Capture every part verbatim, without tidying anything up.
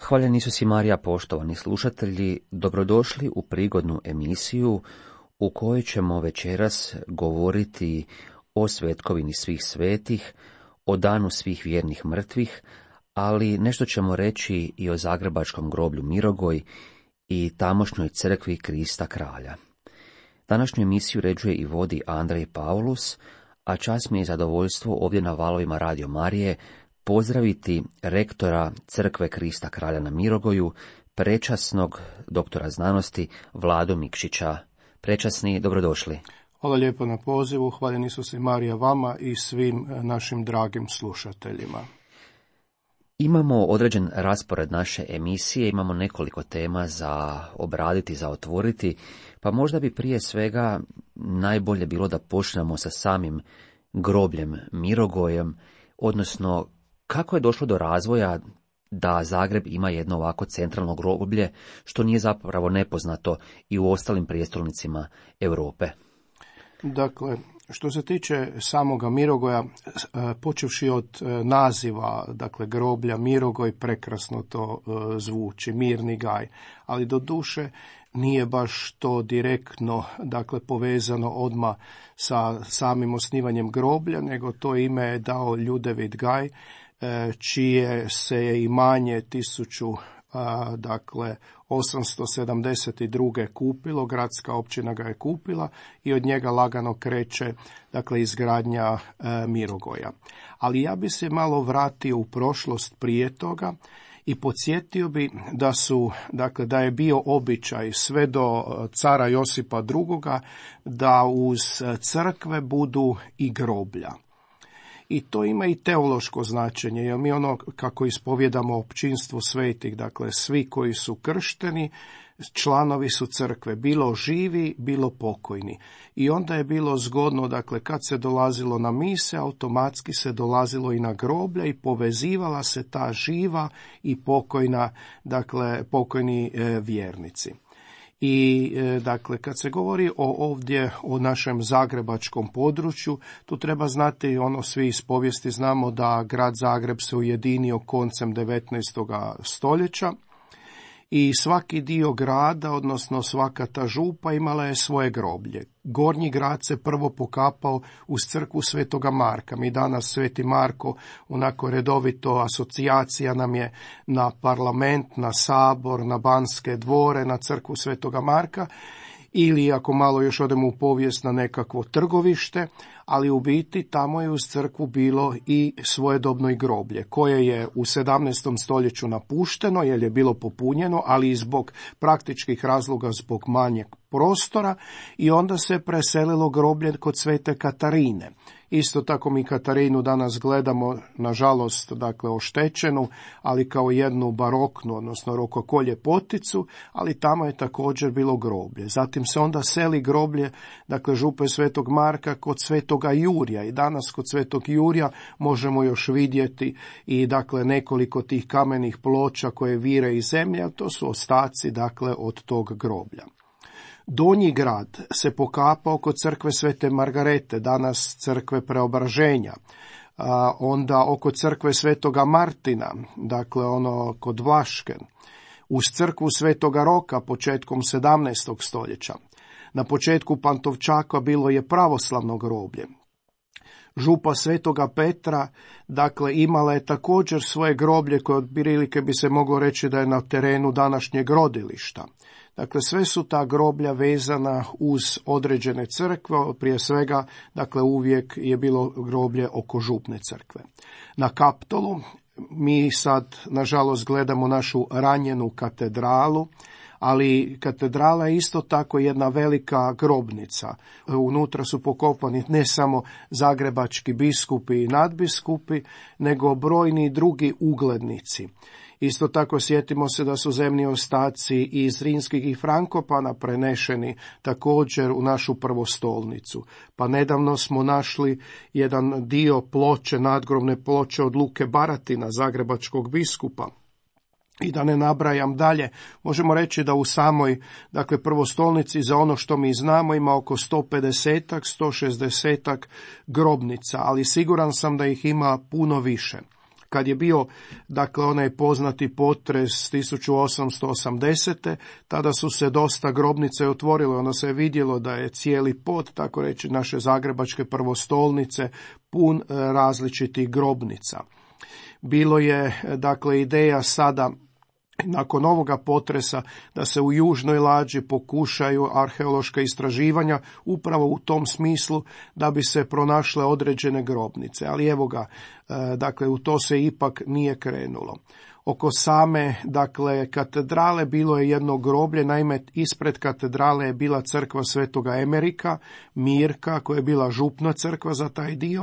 Hvaljen Isus i Marija, poštovani slušatelji, dobrodošli u prigodnu emisiju u kojoj ćemo večeras govoriti o svetkovini svih svetih, o danu svih vjernih mrtvih, ali nešto ćemo reći i o zagrebačkom groblju Mirogoj i tamošnjoj crkvi Krista Kralja. Današnju emisiju ređuje i vodi Andrej Paulus, a čast mi je zadovoljstvo ovdje na valovima Radio Marije pozdraviti rektora Crkve Krista Kralja na Mirogoju, prečasnog doktora znanosti Vlado Mikšića. Prečasni, dobrodošli. Hvala lijepo na pozivu, hvaljen Isus i Marija vama i svim našim dragim slušateljima. Imamo određen raspored naše emisije, imamo nekoliko tema za obraditi, za otvoriti, pa možda bi prije svega najbolje bilo da počnemo sa samim grobljem Mirogojem, odnosno kako je došlo do razvoja da Zagreb ima jedno ovako centralno groblje, što nije zapravo nepoznato i u ostalim prijestolnicima Europe. Dakle, što se tiče samoga Mirogoja, počevši od naziva, dakle groblja Mirogoj, prekrasno to zvuči, mirni gaj, ali do duše nije baš to direktno, dakle, povezano odmah sa samim osnivanjem groblja, nego to ime je dao Ljudevit Gaj, čije se je imanje tisuću dakle osamsto sedamdeset druge kupilo, gradska općina ga je kupila i od njega lagano kreće, dakle, izgradnja e, Mirogoja. Ali ja bi se malo vratio u prošlost prije toga i podsjetio bi da su, dakle, da je bio običaj sve do cara Josipa drugoga da uz crkve budu i groblja. I to ima i teološko značenje, jer mi ono kako ispovjedamo općinstvo svetih, dakle svi koji su kršteni, članovi su crkve, bilo živi, bilo pokojni. I onda je bilo zgodno, dakle, kad se dolazilo na mise, automatski se dolazilo i na groblja i povezivala se ta živa i pokojna, dakle, pokojni e, vjernici. I dakle, kad se govori o ovdje o našem zagrebačkom području, tu treba znati, ono svi iz povijesti znamo da grad Zagreb se ujedinio koncem devetnaestog stoljeća i svaki dio grada, odnosno svaka ta župa imala je svoje groblje. Gornji grad se prvo pokapao uz crkvu Svetoga Marka. Mi danas Sveti Marko, onako redovito asocijacija nam je na parlament, na sabor, na Banske dvore, na crkvu Svetoga Marka, ili ako malo još odemo u povijest na nekakvo trgovište, ali u biti tamo je uz crkvu bilo i svojedobno i groblje, koje je u sedamnaestom stoljeću napušteno jer je bilo popunjeno, ali i zbog praktičkih razloga, zbog manjeg prostora, i onda se preselilo groblje kod Svete Katarine. Isto tako mi Katarinu danas gledamo, nažalost, dakle, oštećenu, ali kao jednu baroknu, odnosno rokoko ljepoticu, ali tamo je također bilo groblje. Zatim se onda seli groblje, dakle, župe Svetog Marka kod Svetoga Jurija, i danas kod Svetog Jurija možemo još vidjeti i, dakle, nekoliko tih kamenih ploča koje vire iz zemlje, a to su ostaci, dakle, od tog groblja. Donji grad se pokapao kod crkve Svete Margarete, danas crkve Preobraženja, a onda oko crkve Svetoga Martina, dakle ono kod Vlašken, uz crkvu Svetoga Roka početkom sedamnaestog stoljeća. Na početku Pantovčaka bilo je pravoslavno groblje. Župa Svetoga Petra, dakle, imala je također svoje groblje koje od prilike bi se moglo reći da je na terenu današnjeg rodilišta. Dakle, sve su ta groblja vezana uz određene crkve, prije svega, dakle, uvijek je bilo groblje oko župne crkve. Na Kaptolu mi sad, nažalost, gledamo našu ranjenu katedralu, ali katedrala je isto tako jedna velika grobnica. Unutra su pokopani ne samo zagrebački biskupi i nadbiskupi, nego brojni drugi uglednici. Isto tako sjetimo se da su zemni ostaci iz Rimskih i Frankopana prenešeni također u našu prvostolnicu. Pa nedavno smo našli jedan dio ploče, nadgrobne ploče od Luke Baratina, zagrebačkog biskupa. I da ne nabrajam dalje, možemo reći da u samoj, dakle, prvostolnici, za ono što mi znamo, ima oko sto pedeset do sto šezdeset grobnica, ali siguran sam da ih ima puno više. Kad je bio, dakle, onaj poznati potres tisuću osamsto osamdesete. tada su se dosta grobnice otvorile, onda se je vidjelo da je cijeli pod, tako reći, naše zagrebačke prvostolnice pun različitih grobnica. Bilo je, dakle, ideja sada, nakon ovoga potresa, da se u Južnoj lađi pokušaju arheološka istraživanja upravo u tom smislu da bi se pronašle određene grobnice. Ali evo ga, dakle, u to se ipak nije krenulo. Oko same, dakle, katedrale bilo je jedno groblje, naime ispred katedrale je bila crkva Svetoga Emerika, Mirka, koja je bila župna crkva za taj dio,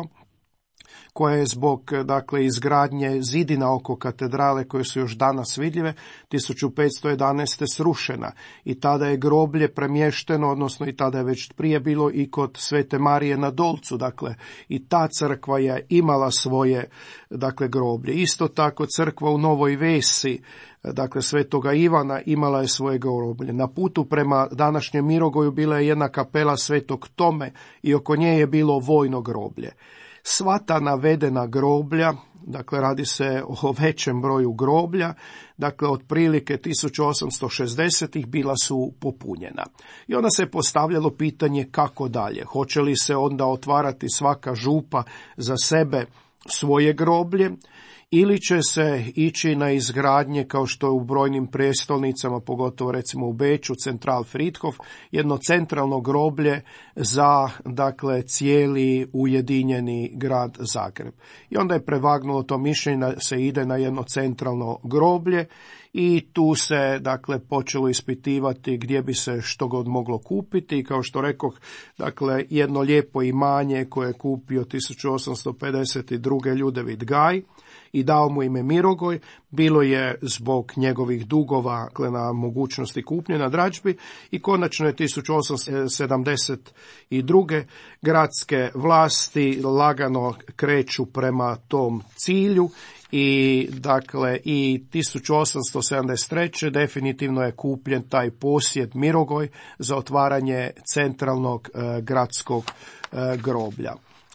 koja je zbog, dakle, izgradnje zidina oko katedrale, koje su još danas vidljive, tisuću petsto jedanaeste. srušena. I tada je groblje premješteno, odnosno i tada je već prije bilo i kod Svete Marije na Dolcu, dakle, i ta crkva je imala svoje, dakle, groblje. Isto tako crkva u Novoj Vesi, dakle, Svetoga Ivana, imala je svoje groblje. Na putu prema današnjem Mirogoju bila je jedna kapela Svetog Tome i oko nje je bilo vojno groblje. Sva ta navedena groblja, dakle, radi se o većem broju groblja, dakle, otprilike tisuću osamsto šezdesetih bila su popunjena. I onda se postavljalo pitanje kako dalje. Hoće li se onda otvarati svaka župa za sebe svoje groblje, ili će se ići na izgradnje, kao što je u brojnim prijestolnicama, pogotovo recimo u Beču, Central Friedhof, jedno centralno groblje za, dakle, cijeli ujedinjeni grad Zagreb. I onda je prevagnulo to mišljenje da se ide na jedno centralno groblje i tu se, dakle, počelo ispitivati gdje bi se što god moglo kupiti. I kao što rekoh, dakle, jedno lijepo imanje koje je kupio tisuću osamsto pedeset druge. Ljudevit Gaj i dao mu ime Mirogoj, bilo je zbog njegovih dugova, dakle, na mogućnosti kupnje na dražbi, i konačno je tisuću osamsto sedamdeset druge. gradske vlasti lagano kreću prema tom cilju i, dakle, i tisuću osamsto sedamdeset treće. definitivno je kupljen taj posjed Mirogoj za otvaranje centralnog e, gradskog e, groblja.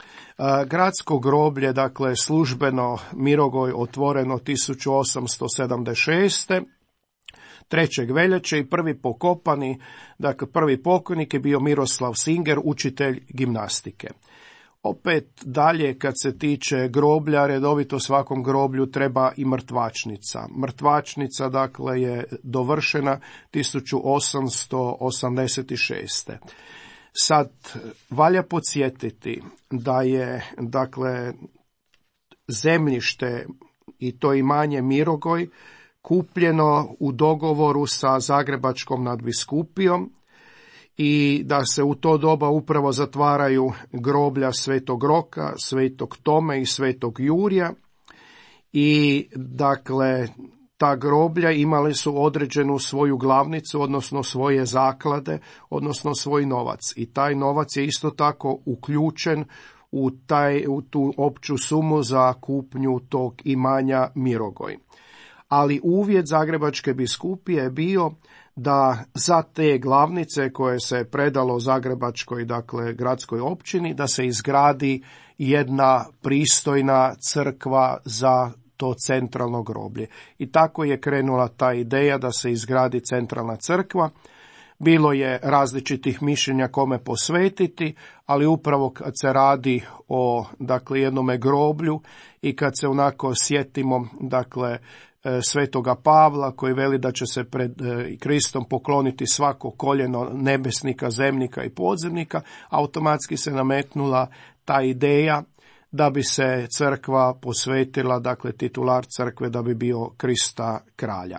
Gradsko groblje, dakle, službeno Mirogoj otvoreno tisuću osamsto sedamdeset šeste. trećeg veljače i prvi pokopani, dakle, prvi pokojnik je bio Miroslav Singer, učitelj gimnastike. Opet dalje, kad se tiče groblja, redovito svakom groblju treba i mrtvačnica. Mrtvačnica, dakle, je dovršena tisuću osamsto osamdeset šeste. Sad, valja podsjetiti da je, dakle, zemljište i to imanje Mirogoj kupljeno u dogovoru sa Zagrebačkom nadbiskupijom i da se u to doba upravo zatvaraju groblja Svetog Roka, Svetog Tome i Svetog Jurija i, dakle, ta groblja imali su određenu svoju glavnicu, odnosno svoje zaklade, odnosno svoj novac. I taj novac je isto tako uključen u, taj, u tu opću sumu za kupnju tog imanja Mirogoj. Ali uvjet Zagrebačke biskupije je bio da za te glavnice koje se predalo Zagrebačkoj, dakle, gradskoj općini, da se izgradi jedna pristojna crkva za to centralno groblje. I tako je krenula ta ideja da se izgradi centralna crkva. Bilo je različitih mišljenja kome posvetiti, ali upravo kad se radi o, dakle, jednome groblju i kad se onako sjetimo, dakle, Svetoga Pavla koji veli da će se pred Kristom pokloniti svako koljeno nebesnika, zemnika i podzemnika, automatski se nametnula ta ideja da bi se crkva posvetila, dakle, titular crkve da bi bio Krista kralja.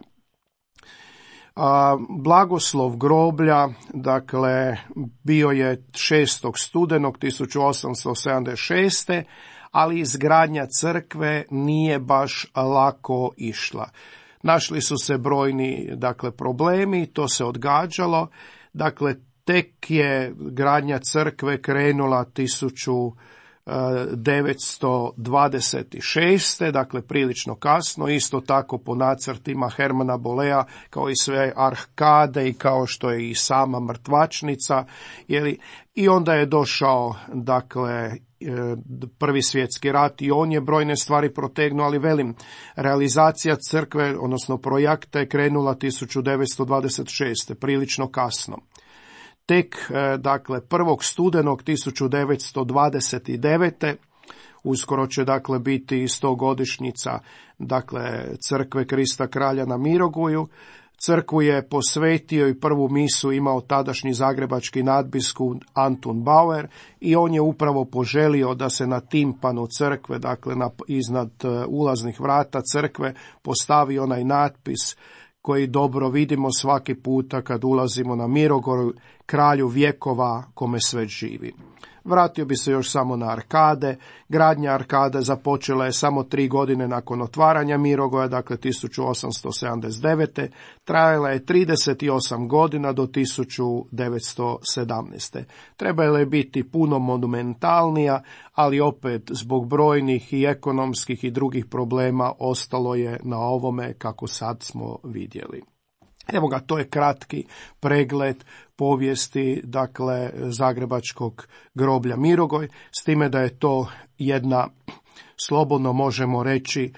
A, blagoslov groblja, dakle, bio je šestog studenog tisuću osamsto sedamdeset šeste. ali izgradnja crkve nije baš lako išla. Našli su se brojni, dakle, problemi, to se odgađalo. Dakle, tek je gradnja crkve krenula tisuću devetsto dvadeset šeste. dakle prilično kasno, isto tako po nacrtima Hermana Bolea, kao i sve arkade i kao što je i sama mrtvačnica, jeli, i onda je došao, dakle, Prvi svjetski rat i on je brojne stvari protegnuo, ali velim, realizacija crkve, odnosno projekta je krenula tisuću devetsto dvadeset šeste. prilično kasno. Tek, dakle, prvog studenog tisuću devetsto dvadeset devete. Uskoro će, dakle, biti stogodišnjica, dakle, crkve Krista kralja na Mirogoju. Crkvu je posvetio i prvu misu imao tadašnji zagrebački nadbiskup Antun Bauer i on je upravo poželio da se na timpanu crkve, dakle na, iznad ulaznih vrata crkve, postavi onaj natpis koji dobro vidimo svaki puta kad ulazimo na Mirogoju, kralju vjekova kome sve živi. Vratio bi se još samo na arkade. Gradnja arkade započela je samo tri godine nakon otvaranja Mirogoja, dakle tisuću osamsto sedamdeset devete. Trajala je trideset osam godina do tisuću devetsto sedamnaeste. Trebala je biti puno monumentalnija, ali opet zbog brojnih i ekonomskih i drugih problema ostalo je na ovome kako sad smo vidjeli. Evo ga, to je kratki pregled povijesti, dakle, zagrebačkog groblja Mirogoj, s time da je to jedna, slobodno možemo reći,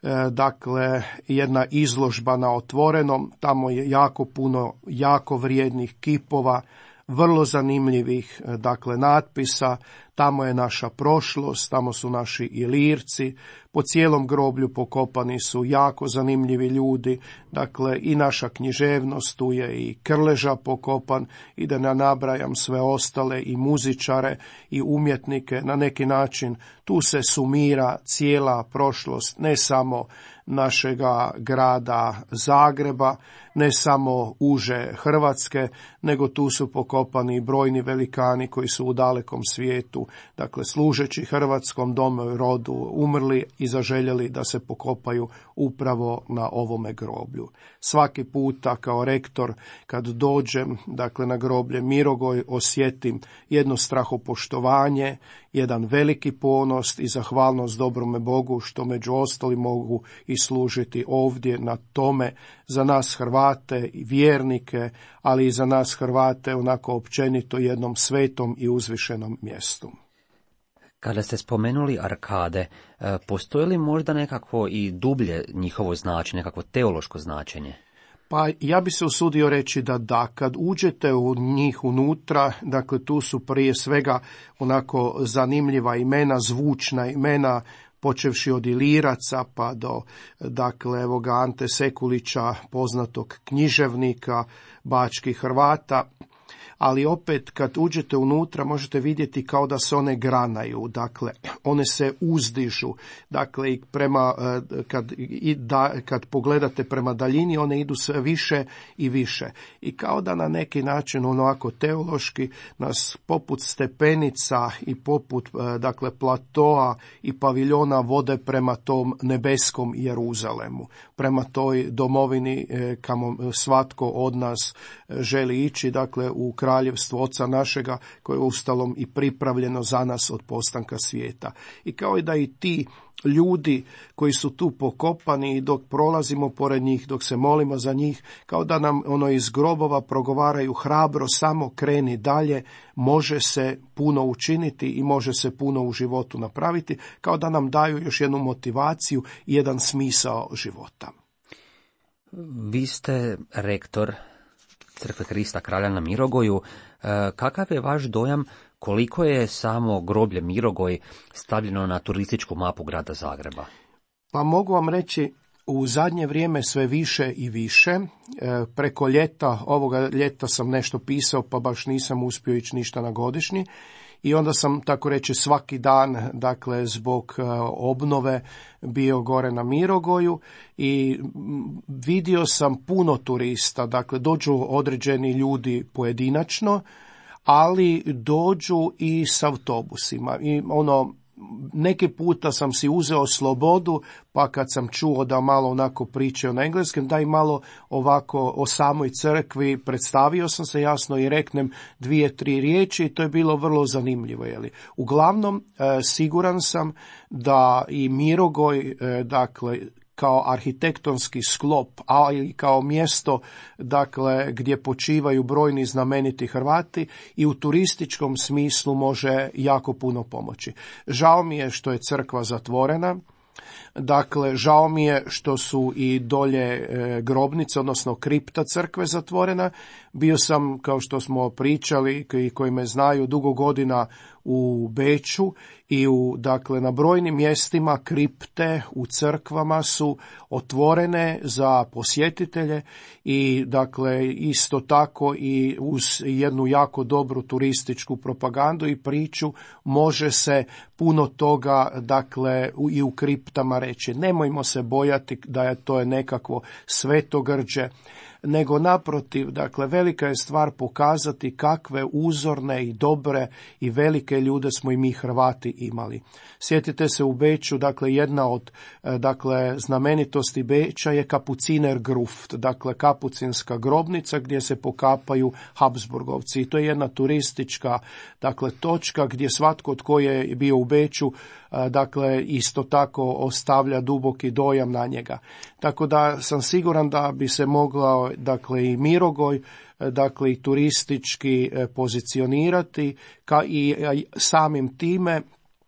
dakle, jedna izložba na otvorenom. Tamo je jako puno jako vrijednih kipova, vrlo zanimljivih, dakle, natpisa. Tamo je naša prošlost, tamo su naši ilirci, po cijelom groblju pokopani su jako zanimljivi ljudi, dakle i naša književnost, tu je i Krleža pokopan, i da ne nabrajam sve ostale, i muzičare i umjetnike. Na neki način tu se sumira cijela prošlost, ne samo našega grada Zagreba, ne samo uže Hrvatske, nego tu su pokopani brojni velikani koji su u dalekom svijetu, dakle služeći hrvatskom domu i rodu, umrli i zaželjeli da se pokopaju upravo na ovome groblju. Svaki puta kao rektor kad dođem, dakle, na groblje Mirogoj, osjetim jedno strahopoštovanje, jedan veliki ponos i zahvalnost dobrome Bogu što među ostalim mogu i služiti ovdje na tome za nas Hrvate i vjernike, ali i za nas Hrvate onako općenito jednom svetom i uzvišenom mjestu. Kada ste spomenuli arkade, postoji li možda nekako i dublje njihovo značenje, nekako teološko značenje? Pa ja bi se usudio reći da da, kad uđete u njih unutra, dakle tu su prije svega onako zanimljiva imena, zvučna imena, počevši od Iliraca pa do, dakle, evoga Ante Sekulića, poznatog književnika bačkih Hrvata. Ali opet kad uđete unutra možete vidjeti kao da se one granaju, dakle one se uzdižu, dakle i prema, kad, i da, kad pogledate prema daljini one idu sve više i više. I kao da na neki način onako teološki nas poput stepenica i poput, dakle, platoa i paviljona vode prema tom nebeskom Jeruzalemu, prema toj domovini kamo svatko od nas želi ići, dakle u kraljevstvo Oca našega koje je ustalom i pripravljeno za nas od postanka svijeta. I kao i da i ti ljudi koji su tu pokopani i dok prolazimo pored njih, dok se molimo za njih, kao da nam ono iz grobova progovaraju hrabro, samo kreni dalje, može se puno učiniti i može se puno u životu napraviti, kao da nam daju još jednu motivaciju i jedan smisao života. Vi ste rektor Crkve Krista kralja na Mirogoju. Kakav je vaš dojam koliko je samo groblje Mirogoj stavljeno na turističku mapu grada Zagreba? Pa mogu vam reći, u zadnje vrijeme sve više i više. Preko ljeta, ovoga ljeta sam nešto pisao, pa baš nisam uspio ići ništa na godišnji. I onda sam, tako reći, svaki dan, dakle, zbog obnove bio gore na Mirogoju i vidio sam puno turista, dakle, dođu određeni ljudi pojedinačno, ali dođu i s autobusima. I ono, neki puta sam si uzeo slobodu, pa kad sam čuo da malo onako pričaju na engleskom, da i malo ovako o samoj crkvi, predstavio sam se jasno i reknem dvije, tri riječi i to je bilo vrlo zanimljivo. Jeli. Uglavnom, e, siguran sam da i Mirogoj, e, dakle, kao arhitektonski sklop, a i kao mjesto dakle gdje počivaju brojni znameniti Hrvati i u turističkom smislu može jako puno pomoći. Žao mi je što je crkva zatvorena. Dakle, žao mi je što su i dolje e, grobnice, odnosno kripta crkve zatvorena. Bio sam, kao što smo pričali i koji me znaju, dugo godina u Beču i u, dakle, na brojnim mjestima kripte u crkvama su otvorene za posjetitelje i dakle isto tako i uz jednu jako dobru turističku propagandu i priču može se puno toga dakle i u kriptama reći. Nemojmo se bojati da je to je nekakvo svetogrđe, nego naprotiv, dakle, velika je stvar pokazati kakve uzorne i dobre i velike ljude smo i mi Hrvati imali. Sjetite se u Beču, dakle, jedna od dakle, znamenitosti Beča je Kapuciner Gruft, dakle, kapucinska grobnica gdje se pokapaju Habsburgovci. I to je jedna turistička, dakle, točka gdje svatko tko je bio u Beču, dakle, isto tako ostavlja duboki dojam na njega. Tako da sam siguran da bi se mogla, dakle, i Mirogoj, dakle, i turistički pozicionirati ka i samim time,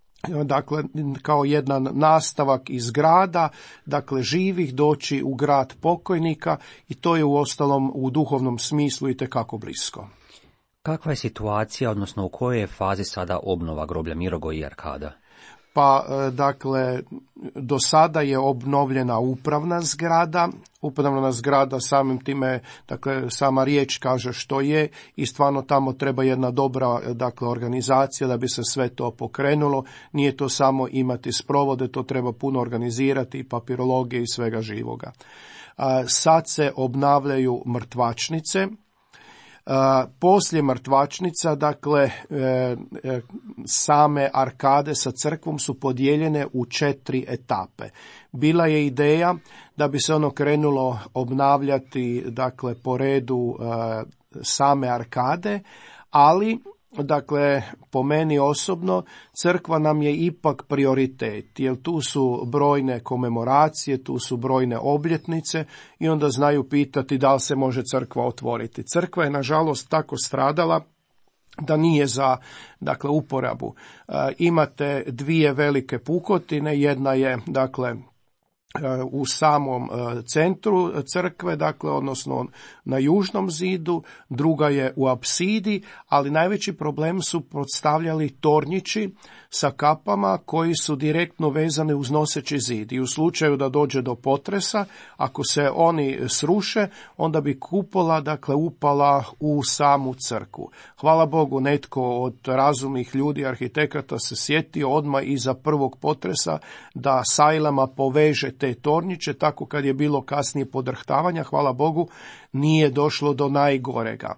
dakle, kao jedan nastavak iz grada, dakle, živih doći u grad pokojnika i to je uostalom u duhovnom smislu itekako blisko. Kakva je situacija, odnosno u kojoj je fazi sada obnova groblja Mirogoj i Arkada? Pa, dakle, do sada je obnovljena upravna zgrada, upravna zgrada samim time, dakle, sama riječ kaže što je i stvarno tamo treba jedna dobra, dakle, organizacija da bi se sve to pokrenulo. Nije to samo imati sprovode, to treba puno organizirati i papirologije i svega živoga. Sad se obnavljaju mrtvačnice. Uh, poslije mrtvačnica, dakle, e, e, same arkade sa crkvom su podijeljene u četiri etape. Bila je ideja da bi se ono krenulo obnavljati, dakle, po redu e, same arkade, ali dakle, po meni osobno, crkva nam je ipak prioritet, jer tu su brojne komemoracije, tu su brojne obljetnice i onda znaju pitati da li se može crkva otvoriti. Crkva je, nažalost, tako stradala da nije za, dakle, uporabu. E, imate dvije velike pukotine, jedna je, dakle, u samom centru crkve, dakle, odnosno na južnom zidu, druga je u apsidi, ali najveći problem su predstavljali tornjići sa kapama koji su direktno vezani uz noseći zid. I u slučaju da dođe do potresa, ako se oni sruše, onda bi kupola, dakle, upala u samu crkvu. Hvala Bogu, netko od razumnih ljudi, arhitekata, se sjetio odmah iza prvog potresa da sajlama poveže te tornjiće, tako kad je bilo kasnije podrhtavanja, hvala Bogu, nije došlo do najgorega.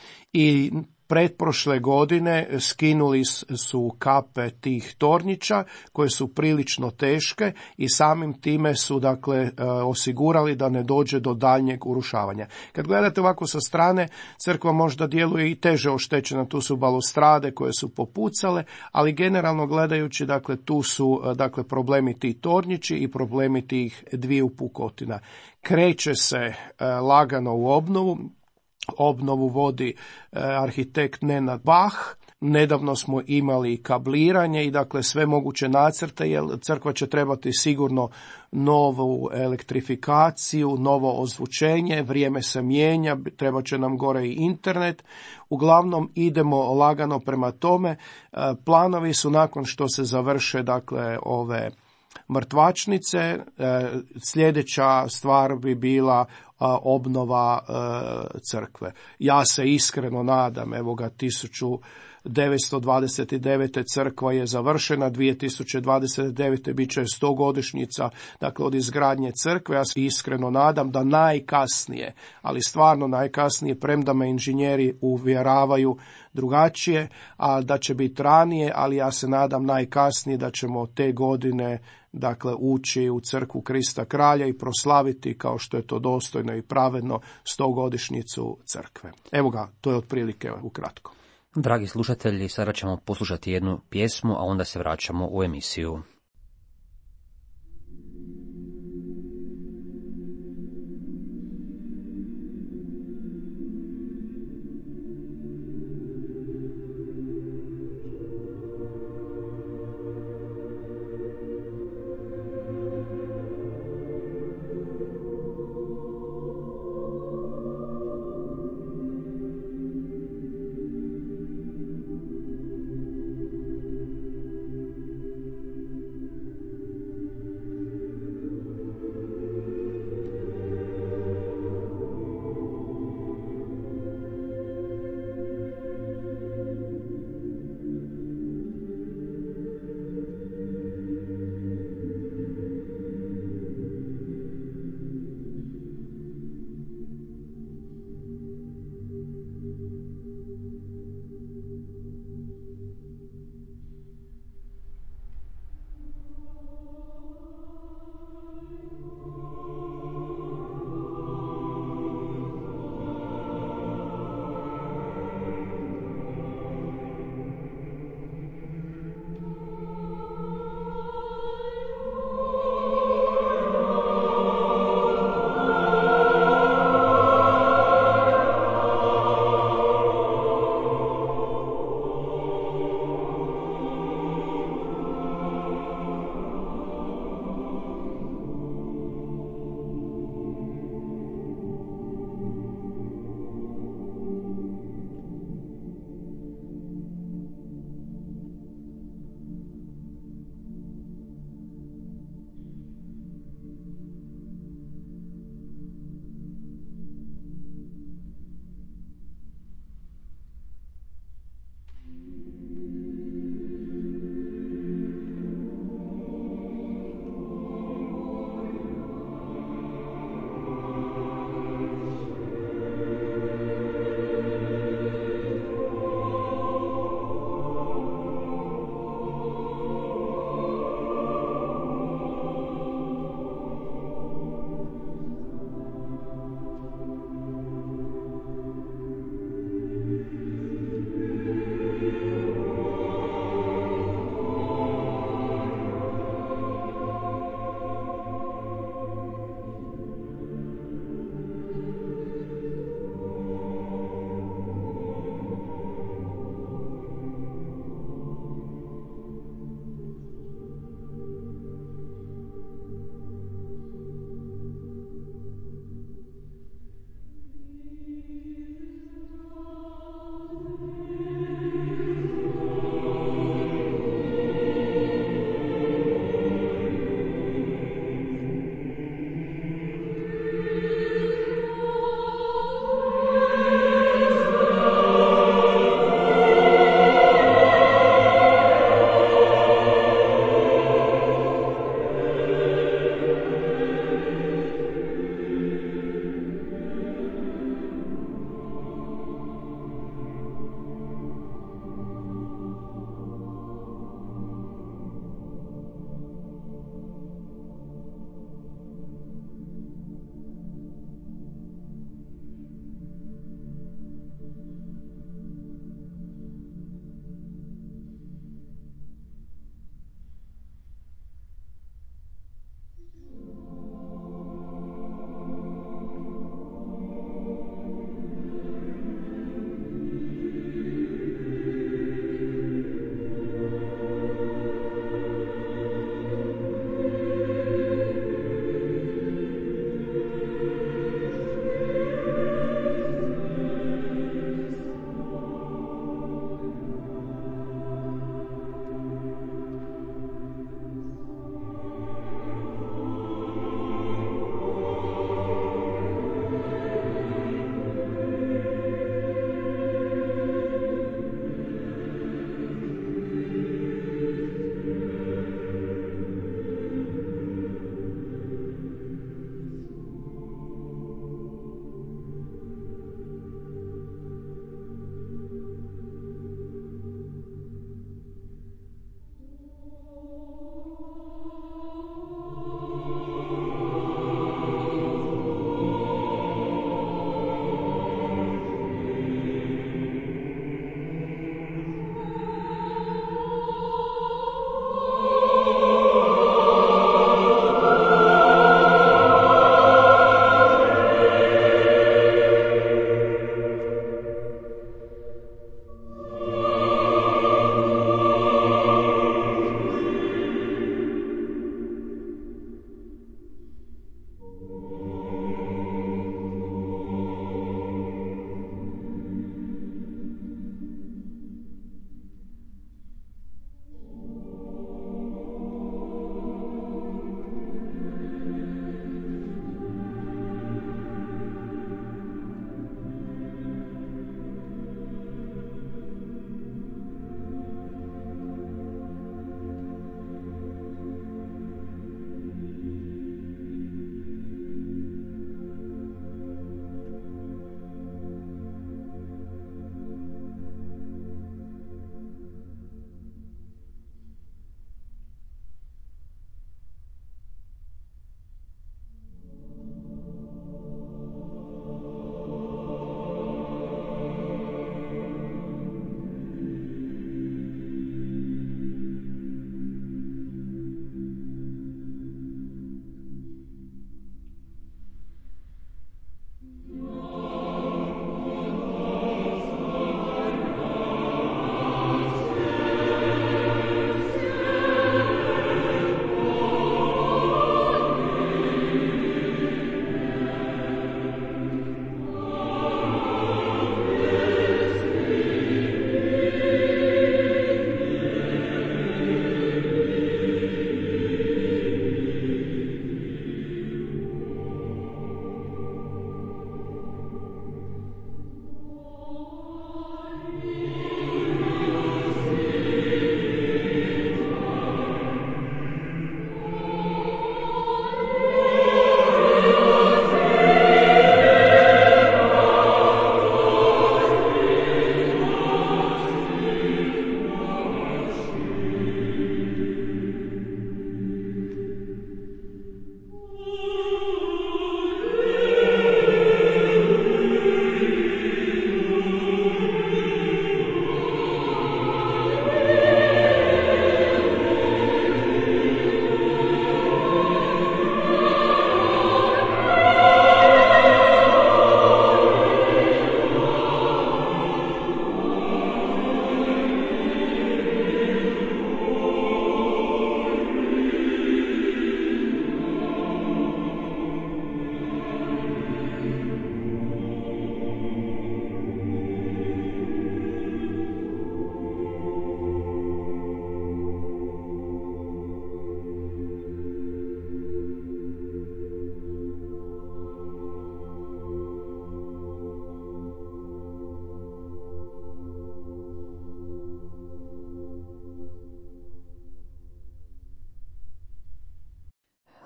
I pretprošle godine skinuli su kape tih tornjića koje su prilično teške i samim time su, dakle, osigurali da ne dođe do daljnjeg urušavanja. Kad gledate ovako sa strane, crkva možda djeluje i teže oštećena, tu su balustrade koje su popucale, ali generalno gledajući, dakle, tu su, dakle, problemi tih tornjići i problemi tih dviju pukotina. Kreće se lagano u obnovu. Obnovu vodi e, arhitekt Nenad Bah. Nedavno smo imali kabliranje i, dakle, sve moguće nacrte, jer crkva će trebati sigurno novu elektrifikaciju, novo ozvučenje, vrijeme se mijenja, trebat će nam gore i internet. Uglavnom idemo lagano prema tome. E, planovi su nakon što se završe, dakle, ove mrtvačnice, e, sljedeća stvar bi bila a, obnova e, crkve. Ja se iskreno nadam, evo ga, tisuću devetsto dvadeset devete crkva je završena, dvije tisuće dvadeset devete bit će stogodišnjica, dakle, od izgradnje crkve. Ja se iskreno nadam da najkasnije, ali stvarno najkasnije, premda me inženjeri uvjeravaju drugačije, a da će biti ranije, ali ja se nadam najkasnije da ćemo te godine, dakle, ući u crkvu Krista Kralja i proslaviti, kao što je to dostojno i pravedno, stogodišnjicu crkve. Evo ga, to je otprilike ukratko. Dragi slušatelji, sada ćemo poslušati jednu pjesmu, a onda se vraćamo u emisiju.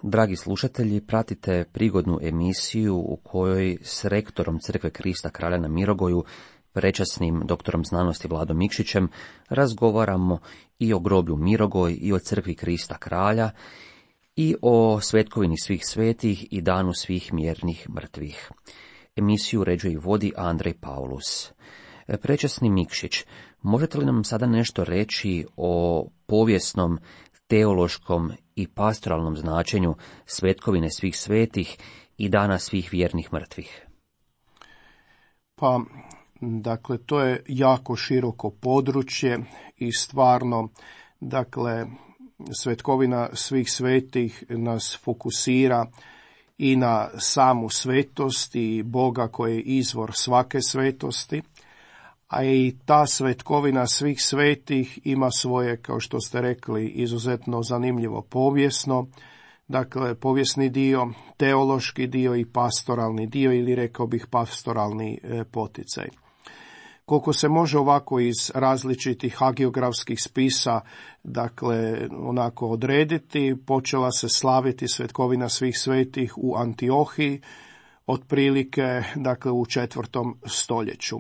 Dragi slušatelji, pratite prigodnu emisiju u kojoj s rektorom Crkve Krista Kralja na Mirogoju, prečasnim doktorom znanosti Vladom Mikšićem, razgovaramo i o groblju Mirogoj, i o Crkvi Krista Kralja, i o svetkovini svih svetih i danu svih mjernih mrtvih. Emisiju uređuje i vodi Andrej Paulus. Prečasni Mikšić, možete li nam sada nešto reći o povijesnom, teološkom i pastoralnom značenju svetkovine svih svetih i dana svih vjernih mrtvih? Pa, dakle, to je jako široko područje i stvarno, dakle, svetkovina svih svetih nas fokusira i na samu svetost i Boga koji je izvor svake svetosti, a i ta svetkovina svih svetih ima svoje, kao što ste rekli, izuzetno zanimljivo povijesno, dakle povijesni dio, teološki dio i pastoralni dio, ili rekao bih pastoralni e, poticaj. Koliko se može ovako iz različitih hagiografskih spisa, dakle, onako odrediti, počela se slaviti svetkovina svih svetih u Antiohiji, otprilike, dakle, u četvrtom stoljeću.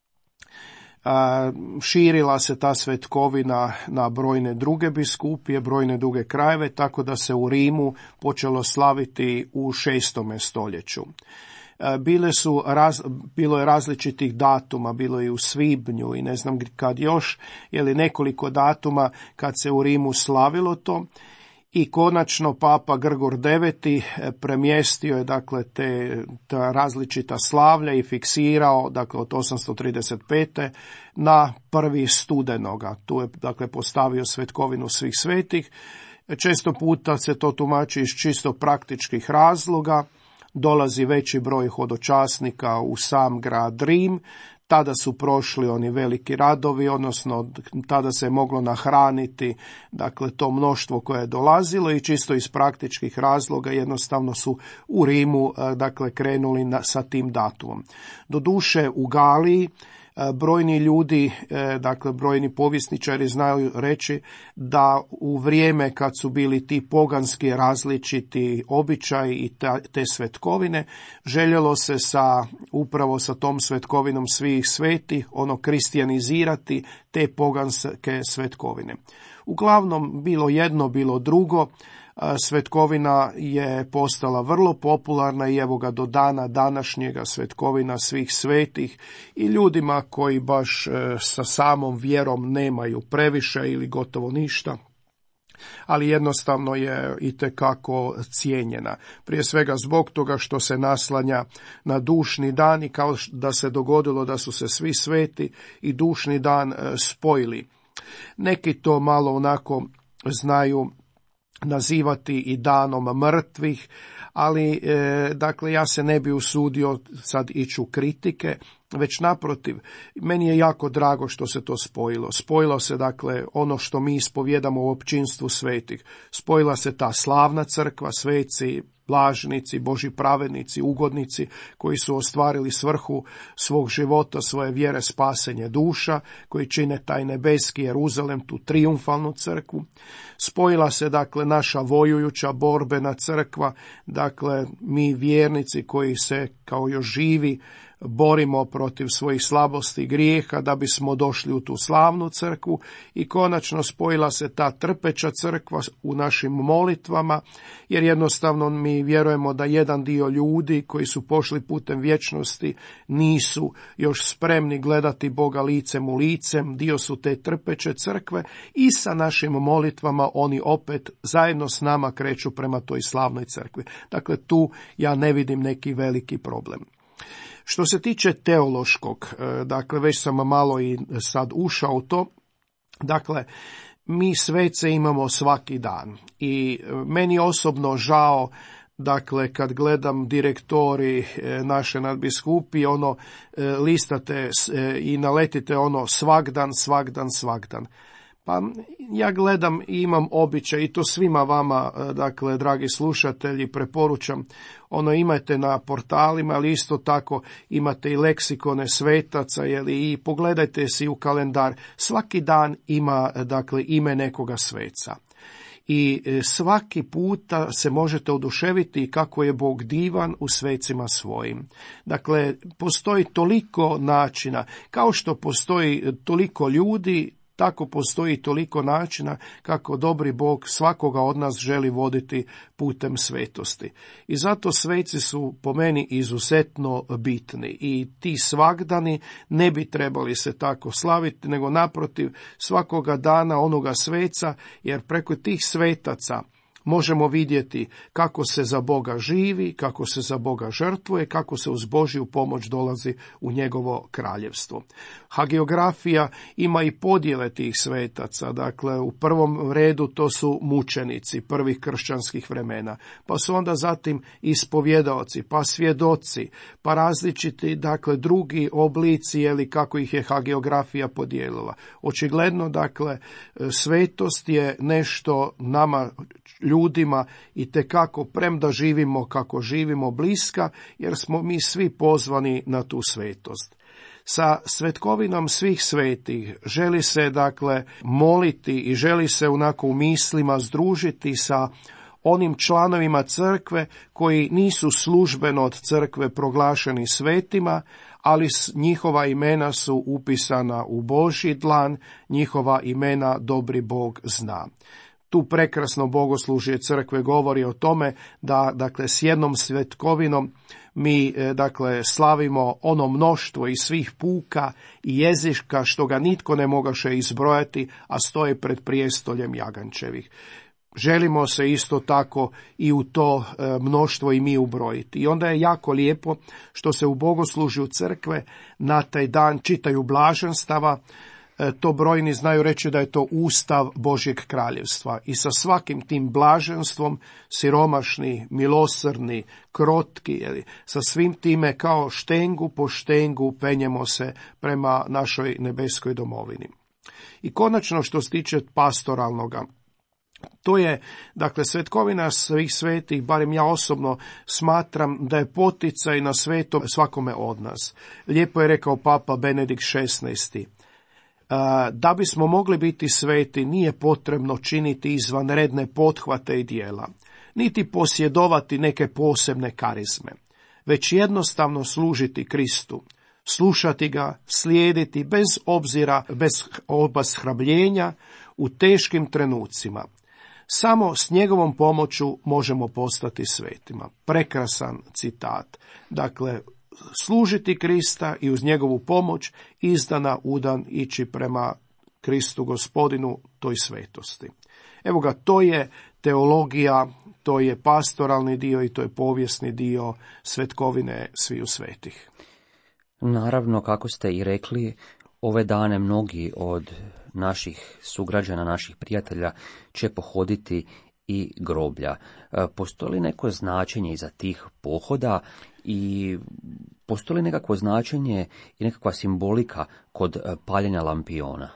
A, širila se ta svetkovina na brojne druge biskupije, brojne druge krajeve, tako da se u Rimu počelo slaviti u šestome stoljeću. Bile su, raz, bilo je različitih datuma, bilo je u svibnju i ne znam kad još, ili nekoliko datuma kad se u Rimu slavilo to, i konačno Papa Grgor deveti premjestio je, dakle, te, ta različita slavlja i fiksirao, dakle, od osamsto trideset pete na prvi studenoga. Tu je, dakle, postavio svetkovinu svih svetih. Često puta se to tumači iz čisto praktičkih razloga. Dolazi veći broj hodočasnika u sam grad Rim, tada su prošli oni veliki radovi, odnosno tada se je moglo nahraniti, dakle, to mnoštvo koje je dolazilo, i čisto iz praktičkih razloga jednostavno su u Rimu, dakle, krenuli na, sa tim datumom. Doduše u Galiji brojni ljudi, dakle brojni povjesničari znaju reći da u vrijeme kad su bili ti poganski različiti običaji i te svetkovine, željelo se sa, upravo sa tom svetkovinom svih svetih, ono, kristijanizirati te poganske svetkovine. Uglavnom, bilo jedno, bilo drugo, svetkovina je postala vrlo popularna i evo ga do dana današnjega svetkovina svih svetih, i ljudima koji baš sa samom vjerom nemaju previše ili gotovo ništa, ali jednostavno je itekako cijenjena. Prije svega zbog toga što se naslanja na dušni dan, i kao da se dogodilo da su se svi sveti i dušni dan spojili. Neki to malo onako znaju nazivati i danom mrtvih, ali e, dakle ja se ne bi usudio sad ići u kritike, već naprotiv, meni je jako drago što se to spojilo. Spojilo se, dakle, ono što mi ispovjedamo u općinstvu svetih. Spojila se ta slavna crkva, sveci, blaženici, Božji pravednici, ugodnici, koji su ostvarili svrhu svog života, svoje vjere, spasenje duša, koji čine taj nebeski Jeruzalem, tu triumfalnu crkvu. Spojila se, dakle, naša vojujuća borbena crkva, dakle, mi vjernici koji se kao još živi borimo protiv svojih slabosti i grijeha da bismo došli u tu slavnu crkvu, i konačno spojila se ta trpeća crkva u našim molitvama, jer jednostavno mi vjerujemo da jedan dio ljudi koji su pošli putem vječnosti nisu još spremni gledati Boga licem u licem, dio su te trpeće crkve, i sa našim molitvama oni opet zajedno s nama kreću prema toj slavnoj crkvi. Dakle, tu ja ne vidim neki veliki problem. Što se tiče teološkog, dakle, već sam malo i sad ušao u to, dakle, mi svece imamo svaki dan, i meni osobno žao, dakle, kad gledam direktori naše nadbiskupi, ono, listate i naletite ono svak dan, svak dan, svak dan. Pa ja gledam i imam običaj, i to svima vama, dakle, dragi slušatelji, preporučam, ono, imate na portalima, ali isto tako imate i leksikone svetaca, jeli, i pogledajte si u kalendar, svaki dan ima, dakle, ime nekoga sveca. i svaki puta se možete oduševiti kako je Bog divan u svecima svojim. Dakle, postoji toliko načina, kao što postoji toliko ljudi, tako postoji toliko načina kako dobri Bog svakoga od nas želi voditi putem svetosti. I zato sveci su po meni izuzetno bitni i ti svagdani ne bi trebali se tako slaviti, nego naprotiv svakoga dana onoga sveca, jer preko tih svetaca možemo vidjeti kako se za Boga živi, kako se za Boga žrtvuje, kako se uz Božju pomoć dolazi u njegovo kraljevstvo. Hagiografija ima i podjele tih svetaca, dakle u prvom redu to su mučenici prvih kršćanskih vremena, pa su onda zatim ispovjedaoci, pa svjedoci, pa različiti dakle drugi oblici ili kako ih je hagiografija podijelila. Očigledno dakle svetost je nešto nama ljudima i tekako, premda živimo kako živimo, bliska, jer smo mi svi pozvani na tu svetost. Sa svetkovinom svih svetih želi se dakle moliti i želi se onako u mislima združiti sa onim članovima crkve koji nisu službeno od crkve proglašeni svetima, ali njihova imena su upisana u Božji dlan, njihova imena dobri Bog zna. Tu prekrasno bogoslužje crkve govori o tome da, dakle, s jednom svetkovinom mi, dakle, slavimo ono mnoštvo iz svih puka i jezika što ga nitko ne mogaše izbrojati, a stoje pred prijestoljem Jagančevih. Želimo se isto tako i u to mnoštvo i mi ubrojiti. I onda je jako lijepo što se u bogoslužju crkve na taj dan čitaju blaženstava. To brojni znaju reći da je to ustav Božjeg kraljevstva i sa svakim tim blaženstvom siromašni, milosrdni, krotki, jeli, sa svim time kao štengu po štengu penjemo se prema našoj nebeskoj domovini. I konačno što se tiče pastoralnoga, to je, dakle, svetkovina svih svetih, barem ja osobno smatram da je poticaj na sveto svakome od nas. Lijepo je rekao Papa Benedikt šesnaesti. Da bismo mogli biti sveti, nije potrebno činiti izvanredne pothvate i djela, niti posjedovati neke posebne karizme, već jednostavno služiti Kristu, slušati ga, slijediti bez obzira, bez obeshrabljenja u teškim trenucima. Samo s njegovom pomoću možemo postati svetima. Prekrasan citat. Dakle, služiti Krista i uz njegovu pomoć izdana udan ići prema Kristu Gospodinu, toj svetosti. Evo ga, to je teologija, to je pastoralni dio i to je povijesni dio svetkovine sviju svetih. Naravno, kako ste i rekli, ove dane mnogi od naših sugrađana, naših prijatelja će pohoditi i groblja. Postoji li neko značenje iza tih pohoda i postoji li nekakvo značenje i nekakva simbolika kod paljenja lampiona?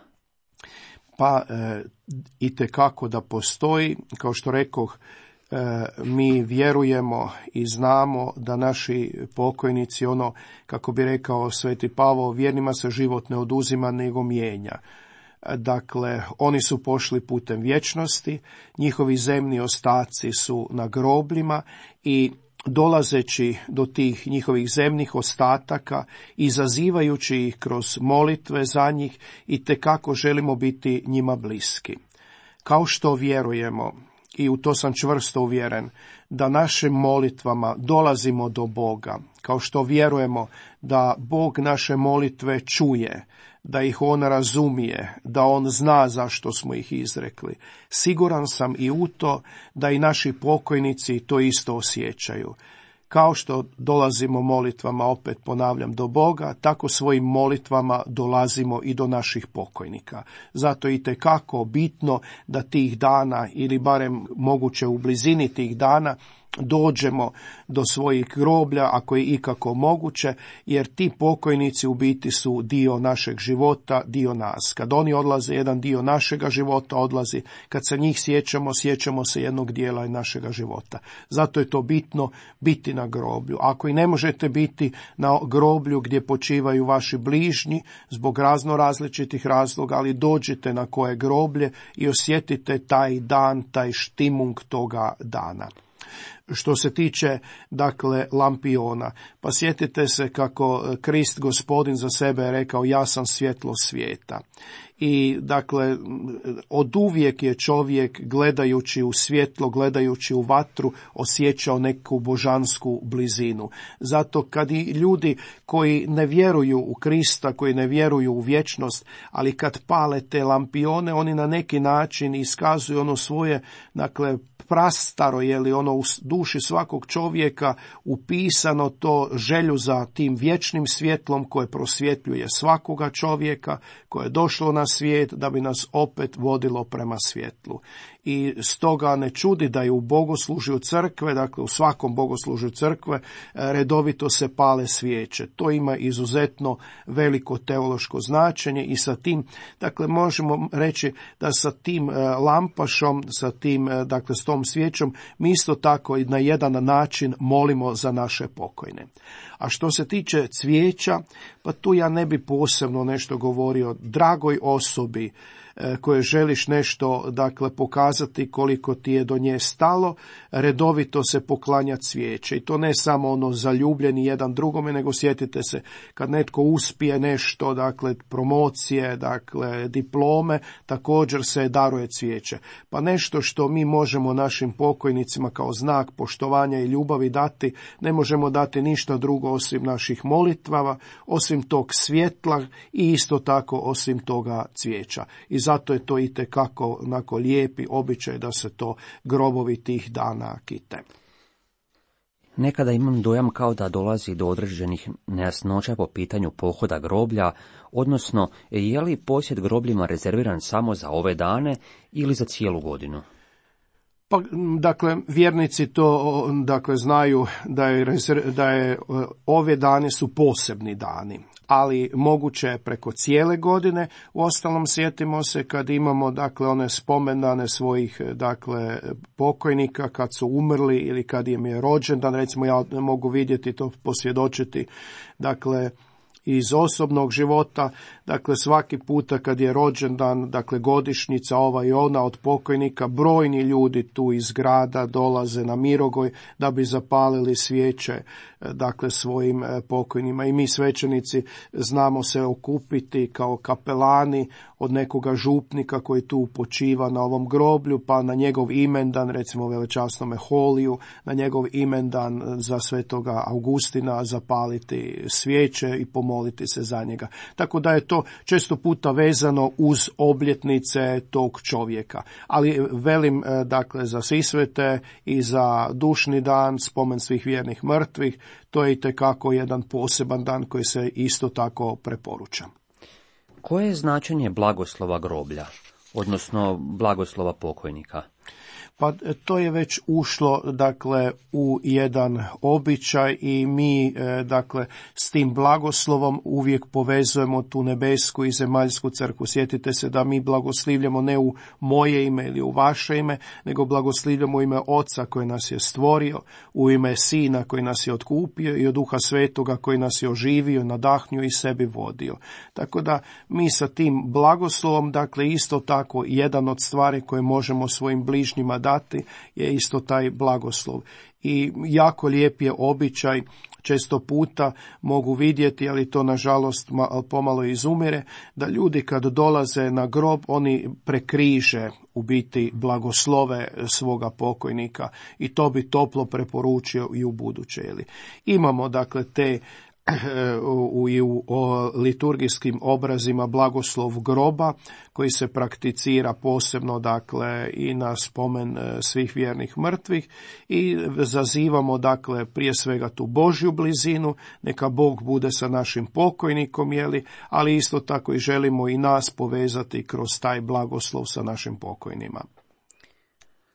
Pa e, itekako da postoji. Kao što rekoh, e, mi vjerujemo i znamo da naši pokojnici, ono kako bi rekao Sveti Pavao, vjernima se život ne oduzima nego mijenja. Dakle, oni su pošli putem vječnosti, njihovi zemni ostaci su na grobljima i dolazeći do tih njihovih zemnih ostataka, izazivajući ih kroz molitve za njih, i tekako želimo biti njima bliski. Kao što vjerujemo, i u to sam čvrsto uvjeren, da našim molitvama dolazimo do Boga, kao što vjerujemo da Bog naše molitve čuje, da ih on razumije, da on zna zašto smo ih izrekli. Siguran sam i u to da i naši pokojnici to isto osjećaju. Kao što dolazimo molitvama, opet ponavljam, do Boga, tako svojim molitvama dolazimo i do naših pokojnika. Zato je itekako bitno da tih dana, ili barem moguće u blizini tih dana, dođemo do svojih groblja, ako je ikako moguće, jer ti pokojnici u biti su dio našeg života, dio nas. Kad oni odlaze, jedan dio našega života odlazi. Kad se njih sjećamo, sjećamo se jednog dijela našega života. Zato je to bitno biti na groblju. Ako i ne možete biti na groblju gdje počivaju vaši bližnji, zbog razno različitih razloga, ali dođite na koje groblje i osjetite taj dan, taj štimung toga dana. Što se tiče, dakle, lampiona, pa sjetite se kako Krist Gospodin za sebe je rekao, ja sam svjetlo svijeta. I, dakle, oduvijek je čovjek, gledajući u svjetlo, gledajući u vatru, osjećao neku božansku blizinu. Zato kad i ljudi koji ne vjeruju u Krista, koji ne vjeruju u vječnost, ali kad pale te lampione, oni na neki način iskazuju ono svoje, dakle, prastaro, je li ono u duši svakog čovjeka upisano to želju za tim vječnim svjetlom koje prosvjetljuje svakoga čovjeka, koje je došlo na svijet da bi nas opet vodilo prema svjetlu. I stoga ne čudi da je u bogoslužju crkve, dakle u svakom bogoslužju crkve, redovito se pale svijeće. To ima izuzetno veliko teološko značenje i sa tim, dakle možemo reći da sa tim lampašom, sa tim, dakle s tom svijećom, mi isto tako i na jedan način molimo za naše pokojne. A što se tiče cvijeća, pa tu ja ne bi posebno nešto govorio dragoj osobi koje želiš nešto, dakle, pokazati koliko ti je do nje stalo, redovito se poklanja cvijeće. I to ne samo ono zaljubljeni jedan drugome, nego sjetite se kad netko uspije nešto, dakle, promocije, dakle, diplome, također se daruje cvijeće. Pa nešto što mi možemo našim pokojnicima kao znak poštovanja i ljubavi dati, ne možemo dati ništa drugo osim naših molitvava, osim tog svjetla i isto tako osim toga cvijeća. I zato je to itekako onako lijepi običaj da se to grobovi tih dana kite. Nekada imam dojam kao da dolazi do određenih nejasnoća po pitanju pohoda groblja, odnosno je li posjet grobljima rezerviran samo za ove dane ili za cijelu godinu? Pa, dakle, vjernici to, dakle, znaju da je, da je ove dane su posebni dani, ali moguće je preko cijele godine. Uostalom, sjetimo se kad imamo, dakle, one spomendane svojih, dakle, pokojnika kad su umrli ili kad im je rođendan, recimo ja mogu vidjeti to, posvjedočiti, dakle, iz osobnog života, dakle svaki puta kad je rođendan, dakle godišnjica ova i ona od pokojnika, brojni ljudi tu iz grada dolaze na Mirogoj da bi zapalili svijeće, dakle svojim pokojnima. I mi svećenici znamo se okupiti kao kapelani od nekoga župnika koji tu počiva na ovom groblju, pa na njegov imendan, recimo velečasnome Holiju, na njegov imendan za svetoga Augustina zapaliti svijeće i pomoliti se za njega. Tako da je to često puta vezano uz obljetnice tog čovjeka. Ali velim, dakle, za Sisvete i za dušni dan, spomen svih vjernih mrtvih, to je itekako jedan poseban dan koji se isto tako preporuča. Koje je značenje blagoslova groblja, odnosno blagoslova pokojnika? Pa to je već ušlo, dakle, u jedan običaj i mi, dakle, s tim blagoslovom uvijek povezujemo tu nebesku i zemaljsku crkvu. Sjetite se da mi blagoslivljamo ne u moje ime ili u vaše ime, nego blagoslivljamo u ime Oca koji nas je stvorio, u ime Sina koji nas je otkupio i od Duha Svetoga koji nas je oživio, nadahnio i sebi vodio. Tako da mi sa tim blagoslovom, dakle, isto tako jedan od stvari koje možemo svojim bližnjima dati je isto taj blagoslov. I jako lijep je običaj, često puta mogu vidjeti, ali to nažalost pomalo izumire, da ljudi kad dolaze na grob, oni prekriže u biti blagoslove svoga pokojnika i to bi toplo preporučio i u buduće. Imamo, dakle, te u, i u o, liturgijskim obrazima blagoslov groba koji se prakticira posebno, dakle, i na spomen svih vjernih mrtvih i zazivamo, dakle, prije svega tu Božju blizinu, neka Bog bude sa našim pokojnikom, jeli, ali isto tako i želimo i nas povezati kroz taj blagoslov sa našim pokojnima.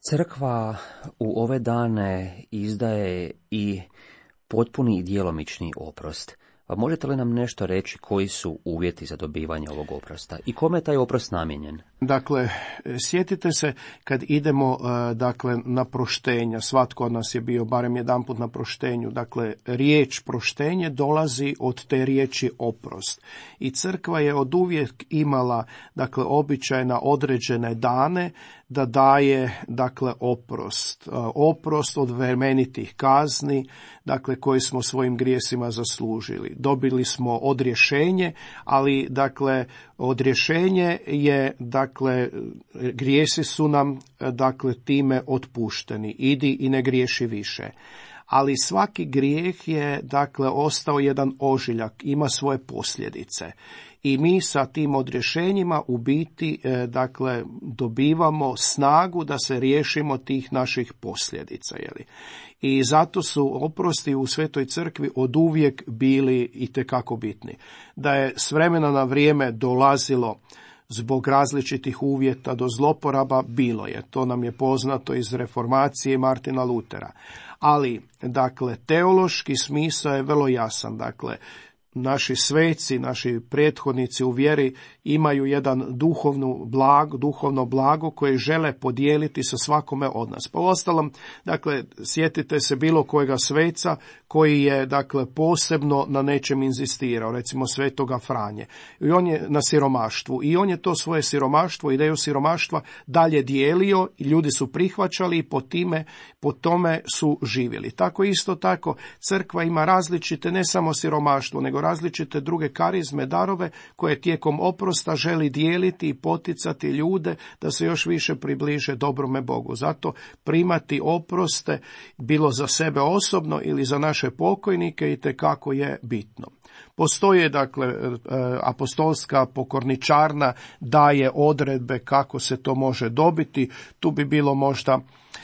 Crkva u ove dane izdaje i potpuni i djelomični oprost. Pa možete li nam nešto reći koji su uvjeti za dobivanje ovog oprosta i kome je taj oprost namijenjen? Dakle, sjetite se kad idemo dakle, na proštenja, svatko od nas je bio barem jedanput na proštenju, dakle, riječ proštenje dolazi od te riječi oprost. I crkva je oduvijek imala, dakle, običaj na određene dane da daje, dakle, oprost. Oprost od vremenitih kazni, dakle, koji smo svojim grijesima zaslužili. Dobili smo odrješenje, ali, dakle, odrješenje je, dakle, grijesi su nam, dakle, time otpušteni. Idi i ne griješi više. Ali svaki grijeh je, dakle, ostao jedan ožiljak, ima svoje posljedice. I mi sa tim odrješenjima u biti, dakle, dobivamo snagu da se riješimo tih naših posljedica. Jeli? I zato su oprosti u Svetoj crkvi oduvijek bili itekako bitni. Da je s vremena na vrijeme dolazilo zbog različitih uvjeta do zloporaba, bilo je. To nam je poznato iz reformacije Martina Lutera. Ali, dakle, teološki smisao je vrlo jasan. Dakle, naši sveci, naši prethodnici u vjeri imaju jedan duhovnu blago, duhovno blago koje žele podijeliti sa svakome od nas. Pa uostalom, dakle, sjetite se bilo kojega sveca koji je, dakle, posebno na nečem inzistirao, recimo svetoga Franje. I on je na siromaštvu. I on je to svoje siromaštvo, ideju siromaštva dalje dijelio i ljudi su prihvaćali i po, time, po tome su živjeli. Tako isto tako, crkva ima različite, ne samo siromaštvo, nego različite druge karizme, darove koje tijekom oprosta želi dijeliti i poticati ljude da se još više približe dobrome Bogu. Zato primati oproste, bilo za sebe osobno ili za naše pokojnike, itekako je bitno. Postoje, dakle, apostolska pokorničarna daje odredbe kako se to može dobiti. Tu bi bilo možda,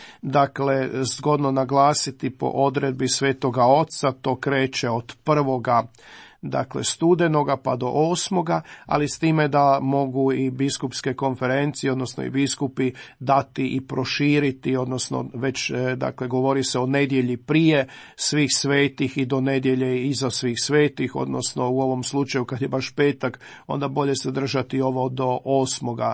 dakle, zgodno naglasiti po odredbi Svetoga Oca, to kreće od prvoga, dakle, studenoga pa do osmoga, ali s time da mogu i biskupske konferencije, odnosno i biskupi dati i proširiti, odnosno već, dakle, govori se o nedjelji prije svih svetih i do nedjelje iza svih svetih, odnosno u ovom slučaju kad je baš petak, onda bolje se držati ovo do osmoga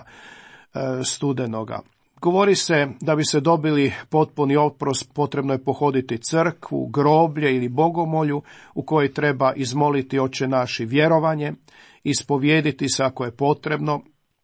studenoga. Govori se da bi se dobili potpuni oprost potrebno je pohoditi crkvu, groblje ili bogomolju u kojoj treba izmoliti Oče naš i vjerovanje, ispovijediti se ako je potrebno,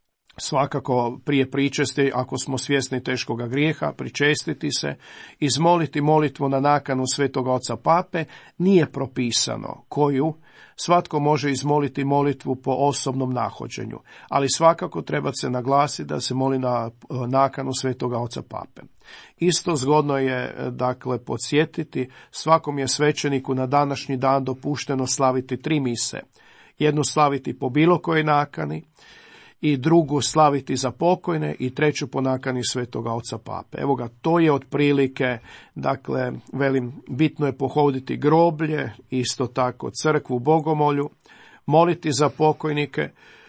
svakako prije pričesti ako smo svjesni teškoga grijeha, pričestiti se, izmoliti molitvu na nakanu Svetoga Oca Pape, nije propisano koju. Svatko može izmoliti molitvu po osobnom nahođenju, ali svakako treba se naglasiti da se moli na nakanu Svetoga Oca Pape. Isto zgodno je, dakle, podsjetiti, svakom je svećeniku na današnji dan dopušteno slaviti tri mise. Jednu slaviti po bilo kojoj nakani, i drugu slaviti za pokojne i treću po nakani Svetoga Oca Pape. Evo ga, to je otprilike, dakle, velim, bitno je pohoditi groblje, isto tako crkvu, bogomolju, moliti za pokojnike,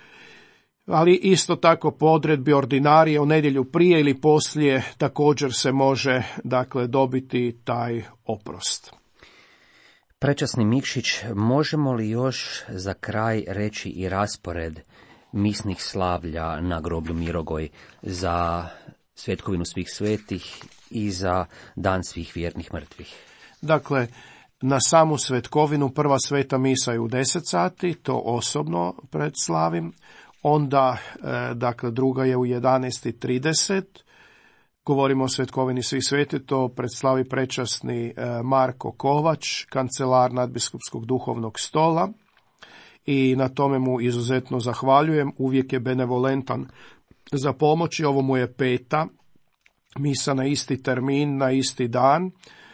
ali isto tako po odredbi ordinarije u nedjelju prije ili poslije također se može, dakle, dobiti taj oprost. Prečasni Mikšić, možemo li još za kraj reći i raspored misnih slavlja na groblju Mirogoj za Svetkovinu svih svetih i za dan svih vjernih mrtvih? Dakle, na samu Svetkovinu prva sveta misa je u deset sati, to osobno predslavim. Onda, dakle, druga je u jedanaest i trideset. Govorimo o Svetkovini svih svetih, to predslavi prečasni Marko Kovač, kancelar nadbiskupskog duhovnog stola. I na tome mu izuzetno zahvaljujem, uvijek je benevolentan za pomoć i ovo mu je peta misa na isti termin, na isti dan.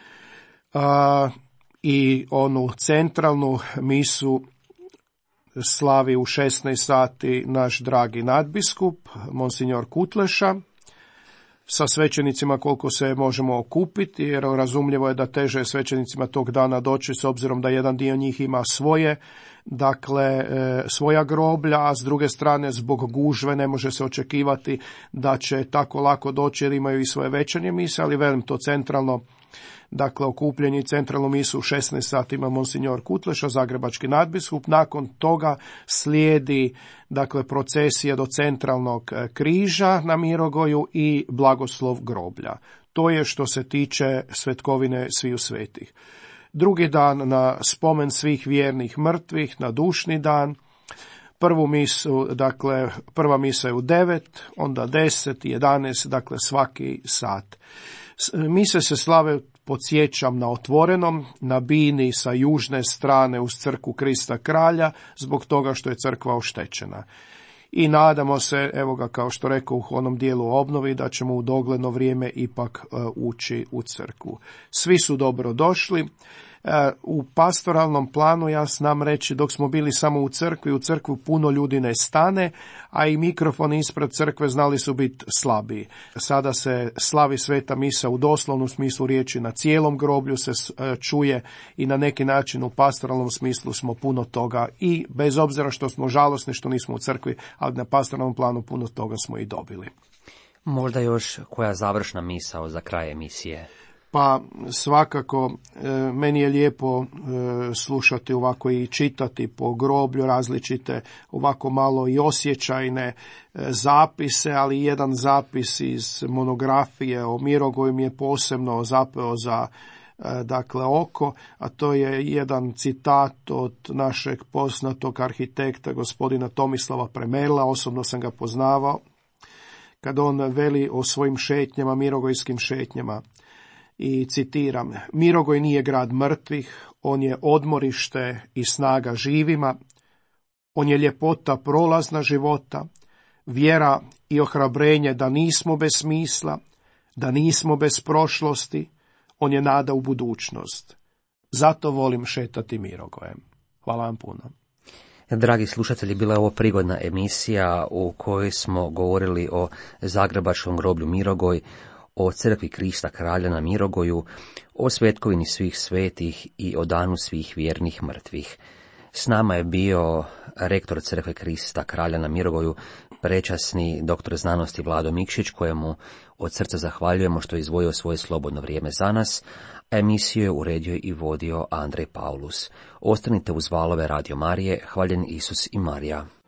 A, i onu centralnu misu slavi u šesnaest sati naš dragi nadbiskup, monsignor Kutleša, sa svećenicima koliko se možemo okupiti, jer razumljivo je da teže je svećenicima tog dana doći, s obzirom da jedan dio njih ima svoje dakle svoja groblja, a s druge strane zbog gužve ne može se očekivati da će tako lako doći jer imaju i svoje večernje mise, ali velim to centralno, dakle okupljenje i centralnu misu u šesnaest sati ima monsignor Kutleša, zagrebački nadbiskup. Nakon toga slijedi dakle procesija do centralnog križa na Mirogoju i blagoslov groblja. To je što se tiče svetkovine sviju svetih. Drugi dan na spomen svih vjernih mrtvih, na dušni dan. Prvu misu, dakle, prva misa je u devet, onda deset, jedanaest, dakle svaki sat. Mise se slave, podsjećam, na otvorenom, na bini sa južne strane uz crkvu Krista Kralja, zbog toga što je crkva oštećena. I nadamo se, evo ga kao što rekao u onom dijelu obnovi, da ćemo u dogledno vrijeme ipak uh, ući u crkvu. Svi su dobro došli. Uh, u pastoralnom planu ja znam reći, dok smo bili samo u crkvi, u crkvu puno ljudi ne stane, a i mikrofoni ispred crkve znali su biti slabiji. Sada se slavi sveta misa u doslovnom smislu riječi, na cijelom groblju se uh, čuje i na neki način u pastoralnom smislu smo puno toga i bez obzira što smo žalosni što nismo u crkvi, ali na pastoralnom planu puno toga smo i dobili. Možda još koja završna misao za kraj emisije? Pa svakako, e, meni je lijepo e, slušati ovako i čitati po groblju različite, ovako malo i osjećajne e, zapise, ali jedan zapis iz monografije o Mirogoju mi je posebno zapeo za e, dakle oko, a to je jedan citat od našeg poznatog arhitekta gospodina Tomislava Premerla, osobno sam ga poznavao, kad on veli o svojim šetnjama, mirogojskim šetnjama. I citiram, Mirogoj nije grad mrtvih, on je odmorište i snaga živima, on je ljepota prolazna života, vjera i ohrabrenje da nismo bez smisla, da nismo bez prošlosti, on je nada u budućnost. Zato volim šetati Mirogojem. Hvala vam puno. Dragi slušatelji, bila je ovo prigodna emisija u kojoj smo govorili o zagrebačkom groblju Mirogoj, o crkvi Krista Kralja na Mirogoju, o svetkovini svih svetih i o danu svih vjernih mrtvih. S nama je bio rektor crkve Krista Kralja na Mirogoju, prečasni doktor znanosti Vlado Mikšić, kojemu od srca zahvaljujemo što je izdvojio svoje slobodno vrijeme za nas, a emisiju je uredio i vodio Andrej Paulus. Ostanite uz valove Radio Marije, hvaljen Isus i Marija.